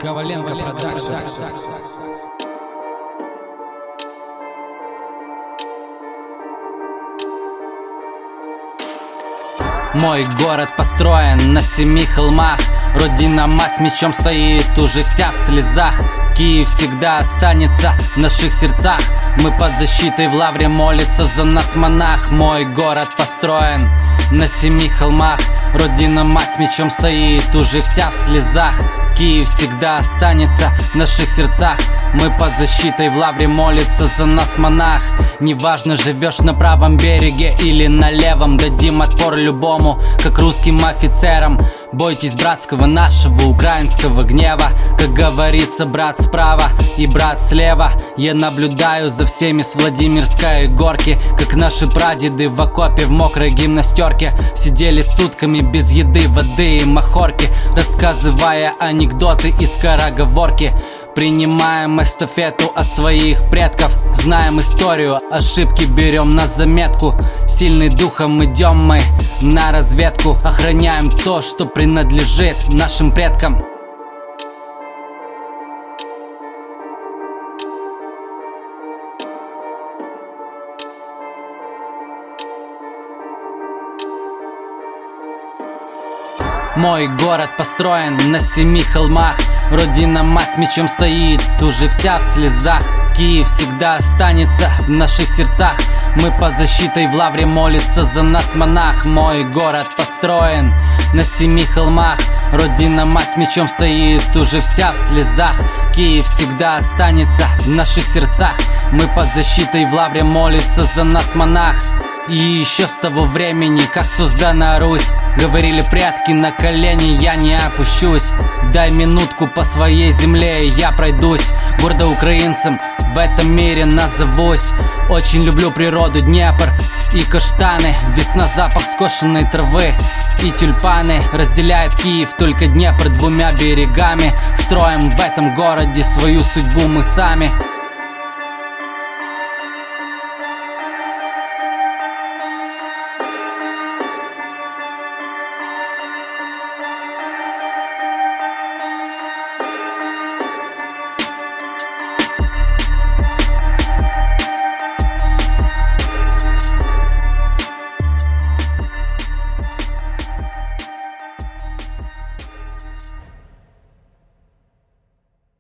Коваленко Продакшн. Мой город построен на 7 холмах. Родина мать мечом стоит уже вся в слезах. Киев всегда останется в наших сердцах. Мы под защитой, в лавре молится за нас монах. Мой город построен на 7 холмах. Родина мать мечом стоит уже вся в слезах. Киев всегда останется в наших сердцах. Мы под защитой, в лавре молится за нас монах. Неважно, живешь на правом береге или на левом, дадим отпор любому, как русским офицерам. Бойтесь братского нашего украинского гнева. Как говорится, брат справа и брат слева. Я наблюдаю за всеми с Владимирской горки, как наши прадеды в окопе в мокрой гимнастерке сидели сутками без еды, воды и махорки, рассказывая анекдоты и скороговорки. Принимаем эстафету от своих предков, знаем историю, ошибки берем на заметку. Сильный духом идем мы на разведку, охраняем то, что принадлежит нашим предкам. Мой город построен на 7 холмах. Родина мать мечом стоит уже вся в слезах. Киев всегда останется в наших сердцах. Мы под защитой, в лавре молится за нас монах. Мой город построен на 7 холмах. Родина мать мечом стоит уже вся в слезах. Киев всегда останется в наших сердцах. Мы под защитой, в лавре молится за нас монах. И еще с того времени, как создана Русь, говорили предки, на колени я не опущусь. Дай минутку по своей земле, и я пройдусь. Гордо украинцем в этом мире назовусь. Очень люблю природу, Днепр и каштаны. Весна, запах скошенной травы и тюльпаны. Разделяет Киев только Днепр двумя берегами. Строим в этом городе свою судьбу мы сами.